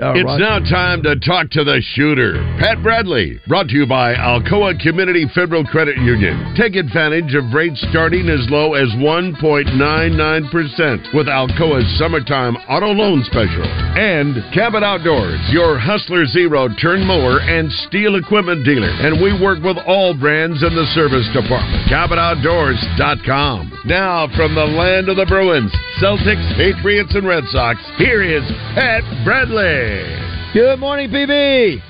It's now time to talk to the shooter, Pat Bradley. Brought to you by Alcoa Community Federal Credit Union. Take advantage of rates starting as low as 1.99% with Alcoa's summertime auto loan special. And Cabot Outdoors, your Hustler Zero turn mower and steel equipment dealer. And we work with all brands in the service department. CabotOutdoors.com. Now from the land of the Bruins, Celtics, Patriots, and Red Sox, here is Pat Bradley. Good morning, PB.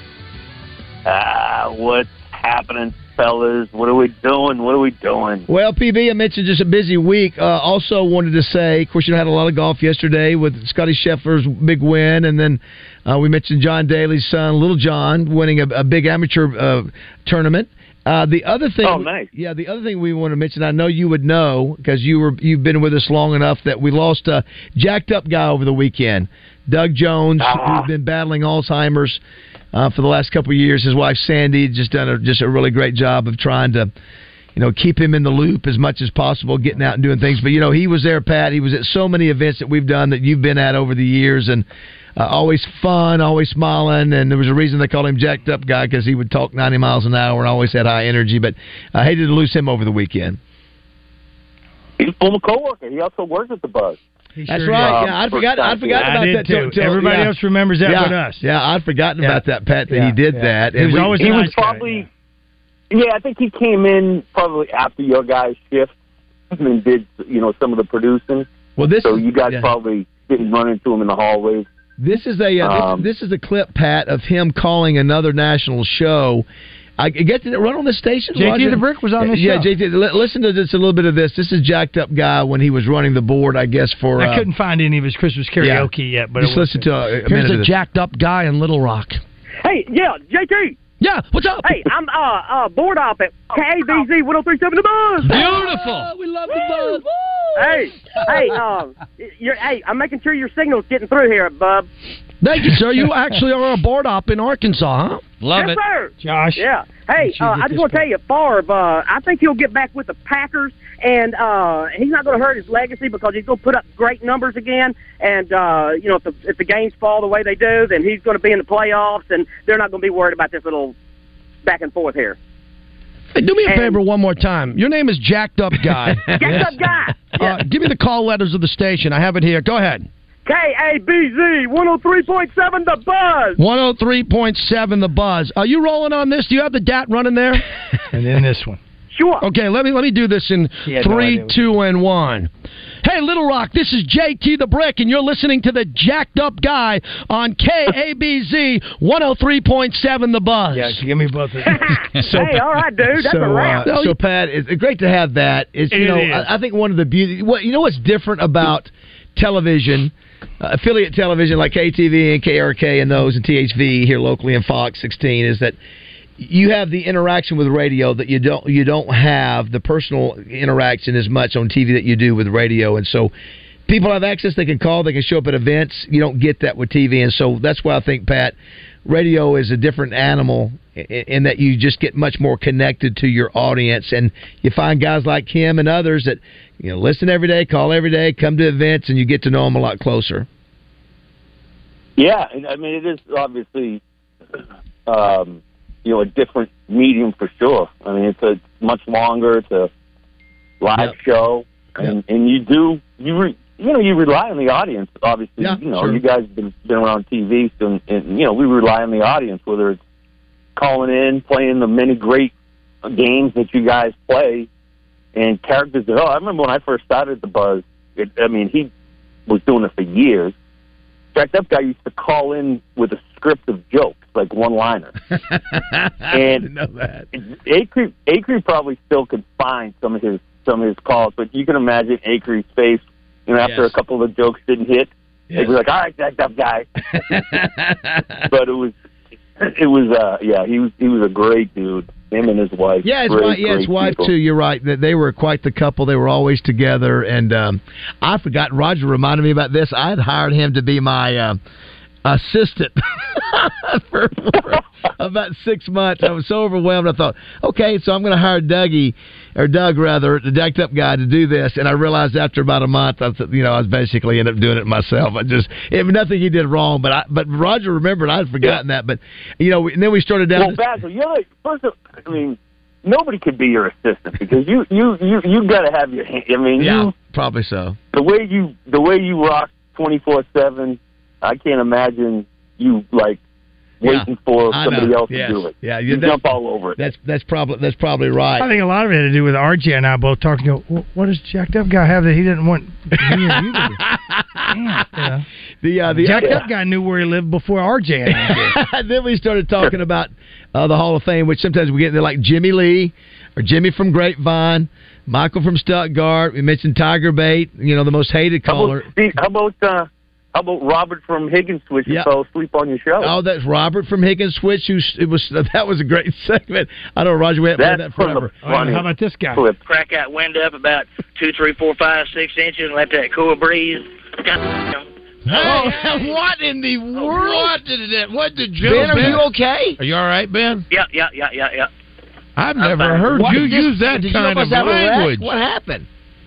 What's happening, fellas? What are we doing? Well, PB, I mentioned just a busy week. Also wanted to say, of course, you had a lot of golf yesterday with Scotty Scheffler's big win, and then we mentioned John Daly's son, Little John, winning a big amateur tournament. The other thing, nice. Yeah, the other thing we want to mention, I know you would know because you've been with us long enough, that we lost a jacked up guy over the weekend, Doug Jones, who's been battling Alzheimer's for the last couple of years. His wife Sandy just done a really great job of trying to, keep him in the loop as much as possible, getting out and doing things. But he was there, Pat. He was at so many events that we've done that you've been at over the years, and always fun, always smiling, and there was a reason they called him Jacked Up Guy, because he would talk 90 miles an hour and always had high energy. But I hated to lose him over the weekend. He's a former coworker. He also works at the Buzz. That's right. Yeah, I'd forgotten about that too. Everybody else remembers that but us. Yeah, I'd forgotten about that, Pat. That he did that. And he was probably. I think he came in probably after your guys' shift and did some of the producing. Well, so you guys probably didn't run into him in the hallways. This is a clip, Pat, of him calling another national show. I get to run on the station. JT the Brick was on the show. Yeah, JT. Listen to this, a little bit of this. This is Jacked Up Guy when he was running the board, I guess, for... I couldn't find any of his Christmas karaoke yet. But just listen to a minute of this. Here's a Jacked Up Guy in Little Rock. Hey, JT! Yeah, what's up? Hey, I'm board op at KBZ 103.7 The Buzz. Beautiful. We love the Buzz. Hey, I'm making sure your signal's getting through here, bub. Thank you, sir. You actually are a board op in Arkansas, huh? Love yes, it. Sir. Josh. Yeah. Hey, I just want to tell you, Favre, I think he'll get back with the Packers, and he's not going to hurt his legacy because he's going to put up great numbers again. And, if the games fall the way they do, then he's going to be in the playoffs, and they're not going to be worried about this little back and forth here. Hey, do me a favor one more time. Your name is Jacked Up Guy. Jacked Up Guy. Yeah. Give me the call letters of the station. I have it here. Go ahead. KABZ 103.7 The Buzz. 103.7 The Buzz. Are you rolling on this? Do you have the DAT running there? And then this one. Sure. Okay, let me do this in 3, 2, and 1. Hey, Little Rock, this is JT the Brick, and you're listening to the Jacked Up Guy on KABZ 103.7 The Buzz. Yeah, give me both of them. Hey, all right, dude. That's a wrap. So, Pat, it's great to have that. I think one of the beauty... what's different about television... affiliate television like KTV and KRK and those and THV here locally and Fox 16 is that you have the interaction with radio that you don't have the personal interaction as much on TV that you do with radio. And so people have access, they can call, they can show up at events. You don't get that with TV. And so that's why I think, Pat, radio is a different animal in that you just get much more connected to your audience. And you find guys like him and others that listen every day, call every day, come to events, and you get to know them a lot closer. Yeah, I mean, it is obviously, a different medium for sure. I mean, it's a much longer, it's a live show, and you rely on the audience. Obviously, sure. You guys have been around TV, so, and we rely on the audience, whether it's calling in, playing the many great games that you guys play, and characters that. I remember when I first started at the Buzz. He was doing it for years. Jacked Up Guy used to call in with a script of jokes, like one-liner. I didn't know that. Acree probably still could find some of his calls, but you can imagine Acree's face, after a couple of the jokes didn't hit. Yes. He'd be like, "All right, Jacked Up Guy." But he was a great dude. Him and his wife. Yeah, his wife too. You're right. They were quite the couple. They were always together. And I forgot. Roger reminded me about this. I had hired him to be my assistant for about 6 months. I was so overwhelmed. I thought, okay, so I'm going to hire Doug, the Jacked Up guy, to do this. And I realized after about a month, I was basically ended up doing it myself. Nothing he did wrong, but Roger remembered. I had forgotten that. But and then we started down. Well, Basil, nobody could be your assistant because you got to have your hand. I mean, probably so. The way you rock 24/7, I can't imagine you waiting for somebody else to do it. Yeah, you jump all over it. That's probably right. I think a lot of it had to do with RJ and I both talking. What does Jacked Up guy have that he didn't want me and you to do? The Jacked Up guy knew where he lived before RJ and I did. Then we started talking about the Hall of Fame, which sometimes we get into like Jimmy Lee or Jimmy from Grapevine, Michael from Stuttgart. We mentioned Tiger Bait, the most hated caller. How about Robert from Higgins-Switch who fell asleep on your show? Oh, that's Robert from Higgins-Switch. That was a great segment. I know, Roger, we haven't played that forever. How about this guy? Crack that wind up about 2, 3, 4, 5, 6 inches and let that cool breeze. What in the world? What did Joe? Ben, are you okay? Are you all right, Ben? Yeah. I've never heard you use that kind of language. What happened?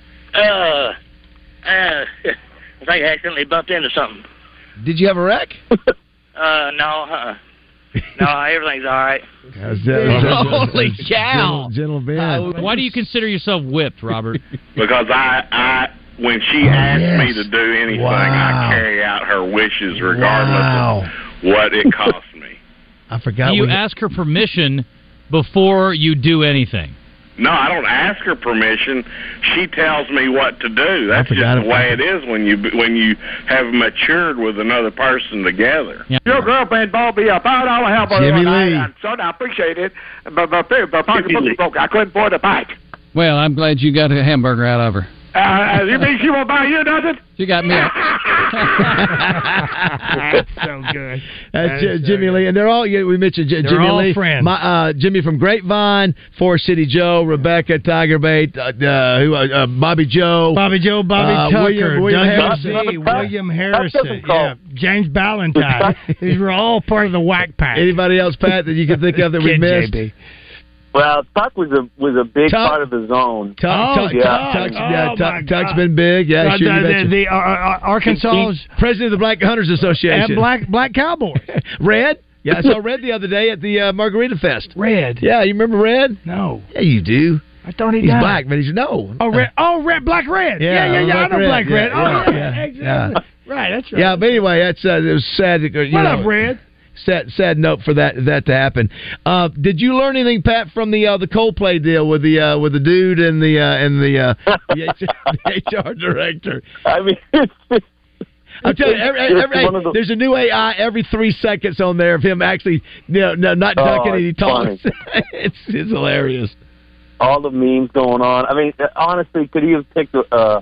I think I accidentally bumped into something. Did you have a wreck? No. No, everything's all right. Holy cow! Gentle Ben. Why do you consider yourself whipped, Robert? Because I when she asks me to do anything, I carry out her wishes regardless of what it costs me. I forgot. Do you ask her permission before you do anything? No, I don't ask her permission. She tells me what to do. That's just the way it is when you have matured with another person together. Yeah. Your girlfriend bought me a $5 hamburger Jimmy Lee. Son, I appreciate it, but my pocketbook broke. I couldn't afford a bike. Well, I'm glad you got a hamburger out of her. You mean she won't buy you nothing? She got me. That's so good. That's Jimmy Lee, and they're all. We mentioned Jimmy all Lee, friends. Jimmy from Grapevine, Forest City Joe, Rebecca, Tiger Bait, Bobby Joe, Bobby Tucker, William Harrison, James Ballantyne. These were all part of the Whack Pack. Anybody else, Pat, that you can think of that we missed? JB. Well, Tuck was a big part of the zone. Tuck's been big. Yeah, the Arkansas president of the Black Hunters Association, and Black Cowboys. Red. Yeah, I saw Red the other day at the Margarita Fest. Red. Yeah, you remember Red? No. Yeah, you do. I thought he's black, but he's no. Oh, Red. Black Red. Yeah, I know Black Red. Exactly. Right, that's right. Yeah, but anyway, it was sad. What up, Red? Sad note for that to happen. Did you learn anything, Pat, from the Coldplay deal with the dude and the HR director? I mean, I'm telling you, there's a new AI every 3 seconds on there of him actually, not ducking and he talks. It's hilarious. All the memes going on. I mean, honestly, could he have picked the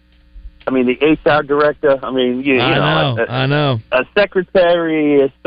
HR director. I mean, I know. A secretary. With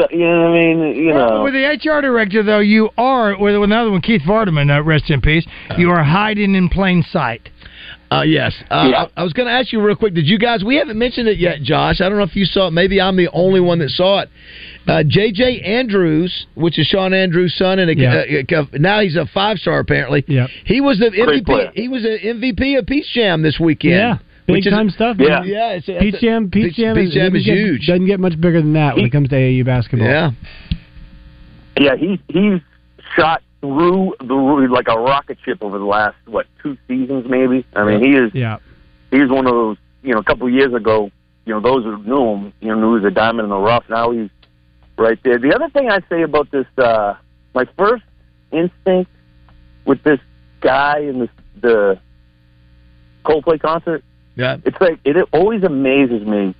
the HR director, though, you are with another one, Keith Vardaman, rest in peace. You are hiding in plain sight. Yes. I was going to ask you real quick. Did you guys? We haven't mentioned it yet, Josh. I don't know if you saw it. Maybe I'm the only one that saw it. J.J. Andrews, which is Sean Andrews' son, and now he's a 5-star apparently. Yeah. He was the MVP. He was the MVP of Peach Jam this weekend. Yeah. Big time stuff. Yeah, Peach Jam is huge. Doesn't get much bigger than that when it comes to AAU basketball. Yeah. Yeah, he's shot through the like a rocket ship over the last 2 seasons maybe. I mean, he is. Yeah. He's one of those. A couple of years ago, those who knew him, knew he was a diamond in the rough. Now he's right there. The other thing I say about this, my first instinct with this guy in the Coldplay concert. Yeah. It's like it always amazes me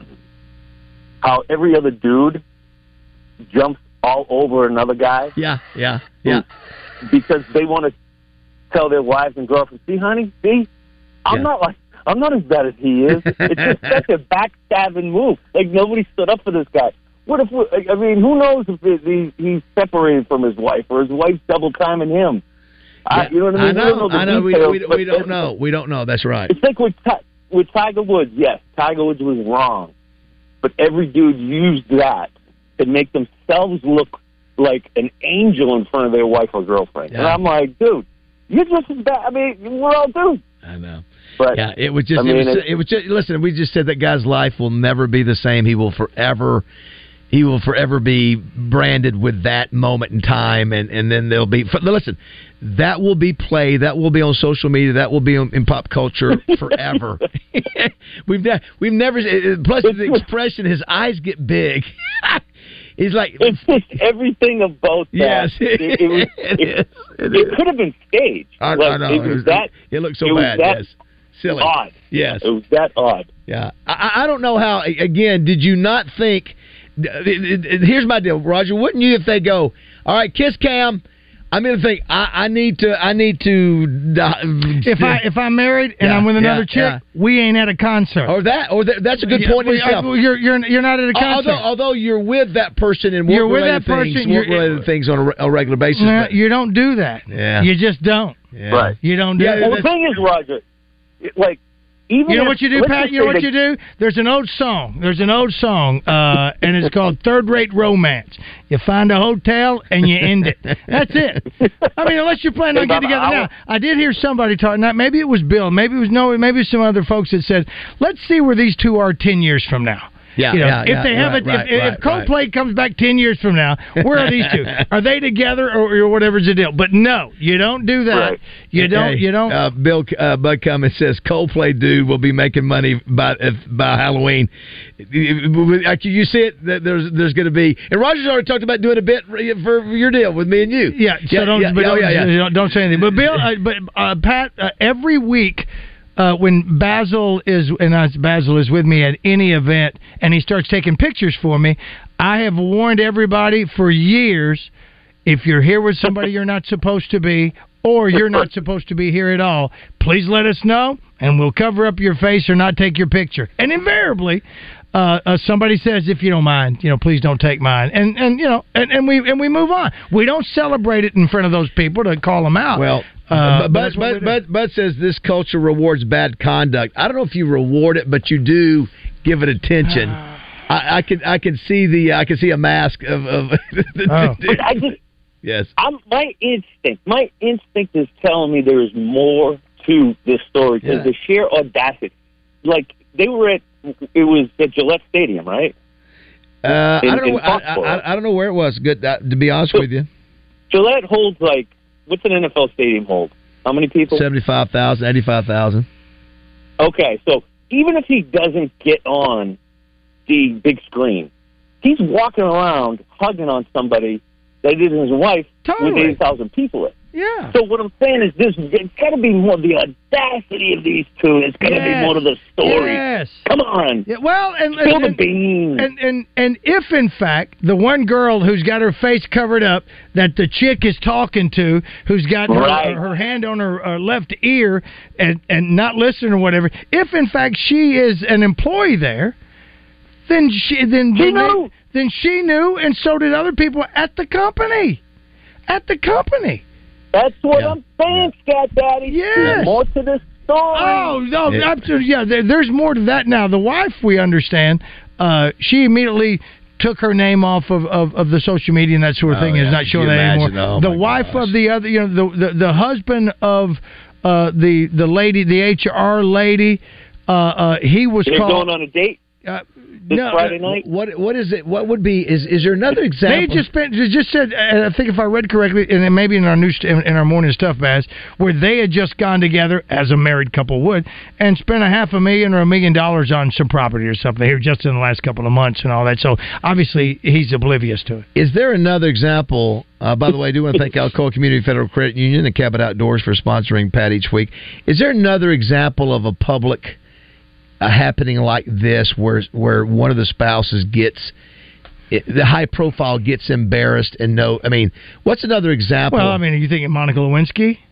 how every other dude jumps all over another guy. Yeah. Because they want to tell their wives and girlfriends, "See, honey, I'm not as bad as he is." It's just such a backstabbing move. Like nobody stood up for this guy. What if? Who knows if he's separated from his wife or his wife's double timing him? Yeah. You know what I mean? I know. We don't know. We don't know. That's right. It's like with Tiger Woods. Yes, Tiger Woods was wrong, but every dude used that to make themselves look like an angel in front of their wife or girlfriend. Yeah. And I'm like, dude, you're just as bad. I mean, we're all dudes. I know. But, yeah, it was just. Listen, we just said that guy's life will never be the same. He will forever be branded with that moment in time, and then there'll be. Listen, that will be played. That will be on social media. That will be in pop culture forever. we've never. Plus, the expression, his eyes get big. He's like, it's just everything about that. Yes, it could have been staged. I know. It looked so bad. Yes. Silly. Odd. Yes. It was that odd. Yeah. I don't know how, again, did you not think, here's my deal, Roger, wouldn't you if they go, all right, kiss cam, I'm going to think, I need to. If I'm married and I'm with another chick, we ain't at a concert. That's a good point in itself. You're not at a concert. Although you're with that person and work-related things on a regular basis. No, you don't do that. Yeah. You just don't. Yeah. Right. You don't do that. Well, the thing is, Roger, like, even you know what you do, Pat? You know what you do? There's an old song, and it's called Third Rate Romance. You find a hotel and you end it. That's it. I mean, unless you're planning on getting together now. I did hear somebody talking. Maybe it was Bill. Maybe it was Noah. Maybe some other folks that said, "Let's see where these two are 10 years from now." If Coldplay comes back 10 years from now, where are these two? Are they together or whatever's the deal? But no, you don't do that. Right. You don't. Bill Bud Cummins says Coldplay dude will be making money by Halloween. You see it? There's going to be, and Roger's already talked about doing a bit for your deal with me and you. Yeah. So don't say anything. But Bill, Pat, every week. When Basil is with me at any event and he starts taking pictures for me, I have warned everybody for years, if you're here with somebody you're not supposed to be, or you're not supposed to be here at all, please let us know and we'll cover up your face or not take your picture. And invariably, somebody says, if you don't mind, please don't take mine, and we move on. We don't celebrate it in front of those people to call them out. Well. Bud says this culture rewards bad conduct. I don't know if you reward it, but you do give it attention. I can see a mask of. Yes. My instinct is telling me there is more to this story because the sheer audacity, like they were at Gillette Stadium, right? I don't know where it was. Good to be honest with you. Gillette holds like. What's an NFL stadium hold? How many people? 75,000, 85,000. Okay, so even if he doesn't get on the big screen, he's walking around hugging on somebody that isn't his wife with 80,000 people in. Yeah. So what I'm saying is it's got to be more the audacity of these two. It's got to be more to the story. Yes. Come on. Yeah, well, spill the beans. And if in fact the one girl who's got her face covered up that the chick is talking to, who's got her hand on her left ear and not listening or whatever, if in fact she is an employee there, then she knew, and so did other people at the company. That's what I'm saying, Scat Daddy. Yes. There's more to this story. Oh, no, absolutely. Yeah, there's more to that now. The wife, we understand, she immediately took her name off of the social media and that sort of thing. Is not showing that anymore. The wife of the other, the husband of the lady, the HR lady, he was called. Going on a date. Friday night. What is it? What would be? Is there another example? They just said. I think if I read correctly, and maybe in our morning stuff, Baz, where they had just gone together as a married couple would, and spent $500,000 or $1 million on some property or something here just in the last couple of months and all that. So obviously he's oblivious to it. Is there another example? By the way, I do want to thank Alcoa Community Federal Credit Union and Cabot Outdoors for sponsoring Pat each week. Is there another example of a public happening like this where one of the spouses gets the high profile gets embarrassed and what's another example? Well, I mean, are you thinking Monica Lewinsky?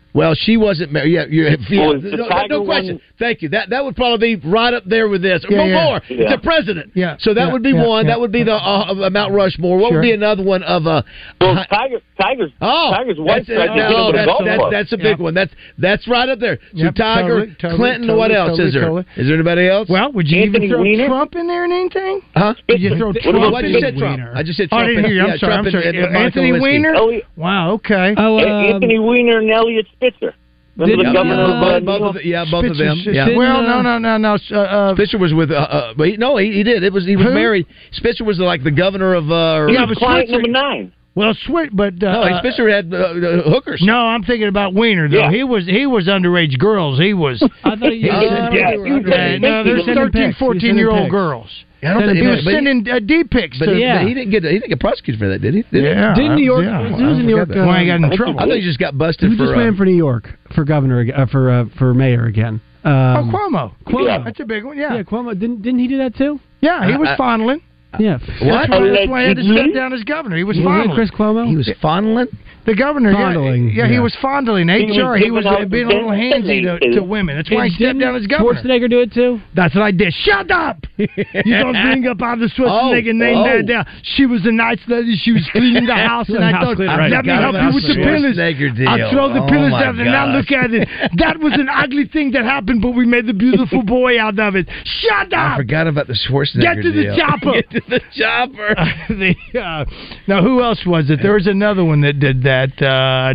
Well, she wasn't married. No question. One... Thank you. That would probably be right up there with this. More. Yeah. It's a president. Yeah. So that would be one. That would be the Mount Rushmore. What would be another one of a? Tiger's wife. That's a big one. That's right up there. So Tiger, Clinton. What else is there? Totally. Is there anybody else? Well, would you even throw Trump in there and anything? Huh? Did you throw Trump? I just said Trump. I just said Trump. I didn't hear you. I'm sorry. Anthony Weiner. Wow. Okay. Anthony Weiner and Elliot Spitzer. Both of them. Yeah. Well, no. Spitzer was with. He did. He was married. Spitzer was like the governor of. He was client number 9. Well, sweet, but Spitzer had hookers. No, I'm thinking about Weiner though. Yeah. He was underage girls. He was. I thought he no, there's 13, 14-year-old girls. I don't think he was sending D-pics. But he didn't get prosecuted for that, did he? Yeah. Didn't New York? He was in New York. Why he got in trouble? I thought he just got busted. Who just ran for New York for governor for mayor again? Cuomo. Yeah. That's a big one. Yeah. Yeah, Cuomo. Didn't he do that too? Yeah, he was fondling. Yeah. What? That's why he had to step down as governor. He was fondling. Chris Cuomo? He was fondling? The governor, fondling. Yeah, he was fondling. HR, he was being a little handsy to women. That's why he stepped down as governor. Schwarzenegger do it too? That's what I did. Shut up! You don't bring up Arnold Schwarzenegger name there. She was a nice lady. She was cleaning the house, and I thought, let me help you with the pillars. I throw the pillars down, and now look at it. That was an ugly thing that happened, but we made the beautiful boy out of it. Shut up! I forgot about the Schwarzenegger Get to the chopper! Get to the chopper! Now, who else was it? There was another one that did that.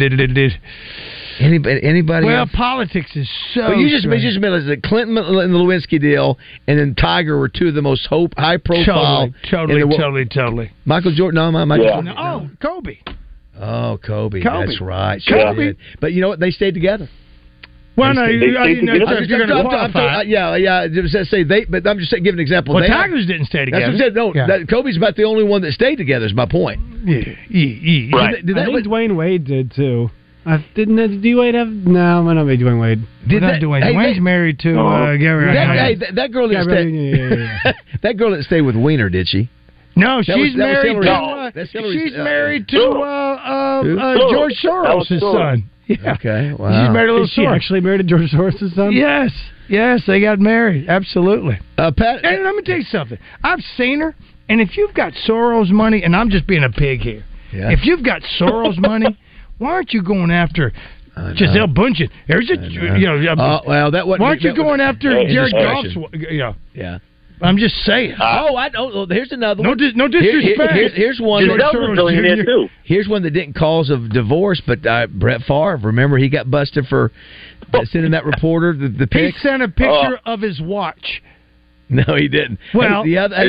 Anybody? Well, else? politics is so. Well, you just realized that Clinton and the Lewinsky deal, and then Tiger were two of the most high profile. Totally. Michael Jordan, Jordan. Oh, Kobe. Oh, Kobe. That's right. Kobe. But you know what? They stayed together. Well, no, you're going to qualify. Yeah. But I'm just giving an example. Well, Tigers didn't stay together. That's what I said. No, Kobe's about the only one that stayed together. Is my point. Yeah. Right. I think Dwayne Wade did too. Didn't D-Wade have? No, I don't know Dwayne Wade. Dwayne's married to Gary. That girl didn't stay. That girl didn't stay with Weiner, did she? No, she's married to George Soros' son. Yeah. Okay. Wow. She's married a little. Is she actually married to George Soros' son? Yes, they got married. Absolutely. Pat, and let me tell you something. I've seen her, and if you've got Soros money, and I'm just being a pig here, if you've got Soros money, why aren't you going after Gisele Bundchen? Why aren't you going after Jared Goff's? Yeah. I'm just saying. I don't. Here's another one. No disrespect. Here's one. Here's one that didn't cause of divorce, but Brett Favre. Remember, he got busted for sending that reporter the pic. He sent a picture of his watch. No, he didn't. Well,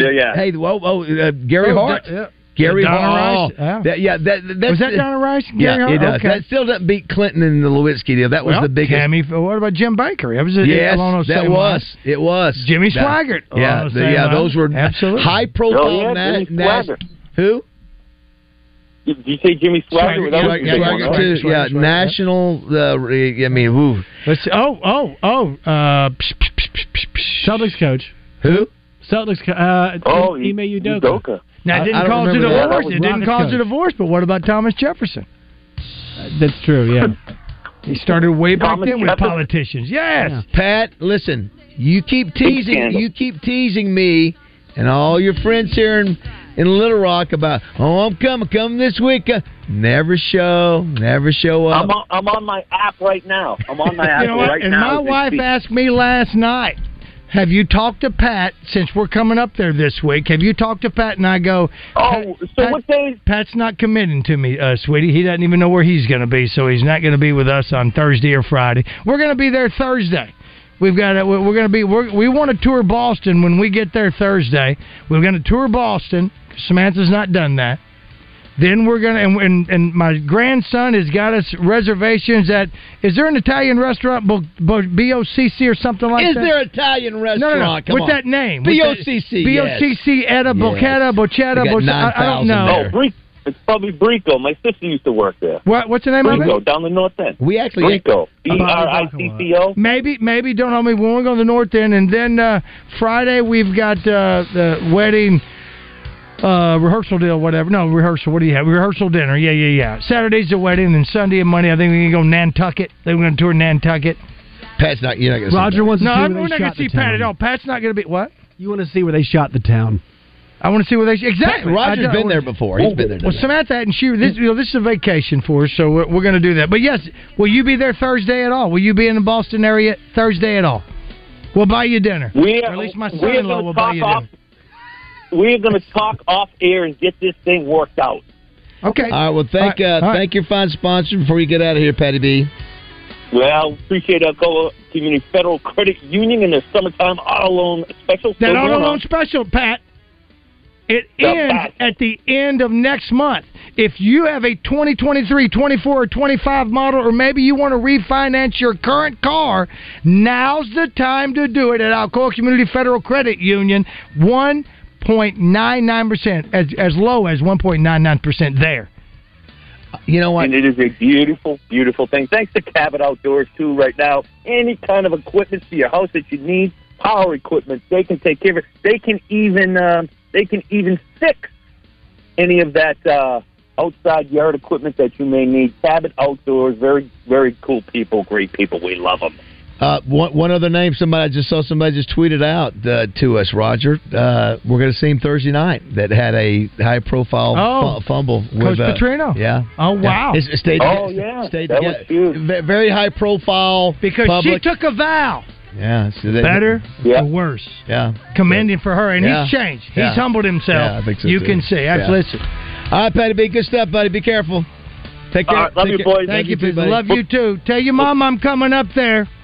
Gary Hart. Gary Hart. Was that Donna Rice? Gary Hart? It does. Okay. That still doesn't beat Clinton and the Lewinsky deal. That was the biggest. What about Jim Baker? It was It was Jimmy Swaggart. Those were high profile. Who? Did you say Jimmy Swaggart? Swaggart too. Yeah, national. Let's see. Celtics coach. Who? Celtics. Ime Udoka. Now, it didn't cause a divorce. It didn't cause a divorce, but what about Thomas Jefferson? That's true, yeah. He started way back then with politicians. Yes. Yeah. Pat, listen, you keep teasing me and all your friends here in Little Rock about, I'm coming this week. Never show up. I'm on my app right now. I'm on my app right now. And my wife asked me last night, have you talked to Pat since we're coming up there this week? Have you talked to Pat? And I go, what day? Pat's not committing to me, sweetie. He doesn't even know where he's going to be, so he's not going to be with us on Thursday or Friday. We're going to be there Thursday. We want to tour Boston when we get there Thursday. We're going to tour Boston. Samantha's not done that. Then we're going to, and my grandson has got us reservations at, is there an Italian restaurant, BOCC or something like that? Is there an Italian restaurant? No. With that name. BOCC, BOCC, Etta, Boccetta, I don't know. It's probably Brico. My sister used to work there. What's the name of it? Brico, down the north end. We actually... Brico. BRICCO. Maybe, don't know me. We want to go to the north end. And then Friday we've got the wedding... rehearsal deal, whatever. No, rehearsal. What do you have? Rehearsal dinner. Yeah. Saturday's the wedding, and then Sunday and Monday, I think we're going to go Nantucket. Then we're going to tour Nantucket. Pat's not. You're not going to. Roger wants to see where they we're not going to see Pat at all. Pat's not going to be what? You want to see where they shot the town. I want to see where they exactly. Roger's been there before. He's been there. Well, Samantha and she. This is a vacation for us, so we're going to do that. But yes, will you be there Thursday at all? Will you be in the Boston area Thursday at all? We'll buy you dinner. Or at least my son-in-law will buy you dinner. We're going to talk off air and get this thing worked out. Okay. All right. Well, thank your fine sponsor before you get out of here, Patty B. Well, appreciate Alcoa Community Federal Credit Union and their summertime auto loan special. That auto loan special, Pat. It ends at the end of next month. If you have a 2023, 24, or 25 model, or maybe you want to refinance your current car, now's the time to do it at Alcoa Community Federal Credit Union. 1.99%, as low as 1.99% there. You know what? And it is a beautiful, beautiful thing. Thanks to Cabot Outdoors, too, right now. Any kind of equipment for your house that you need, power equipment, they can take care of it. They can even fix any of that outside yard equipment that you may need. Cabot Outdoors, very, very cool people, great people. We love them. One other name, somebody just tweeted out to us, Roger. We're going to see him Thursday night. That had a high-profile fumble with Coach Petrino. Yeah. Oh wow. That was huge. Very high-profile because public. she took a vow. Yeah. So better or worse. Yeah. Commending for her, and he's changed. He's humbled himself. Yeah, I think so you too. Can see. Listen. All right, Patty B. Good stuff, buddy. Be careful. Take care. Love you, boys. Thank you, buddy. Love you too. Tell your mom I'm coming up there.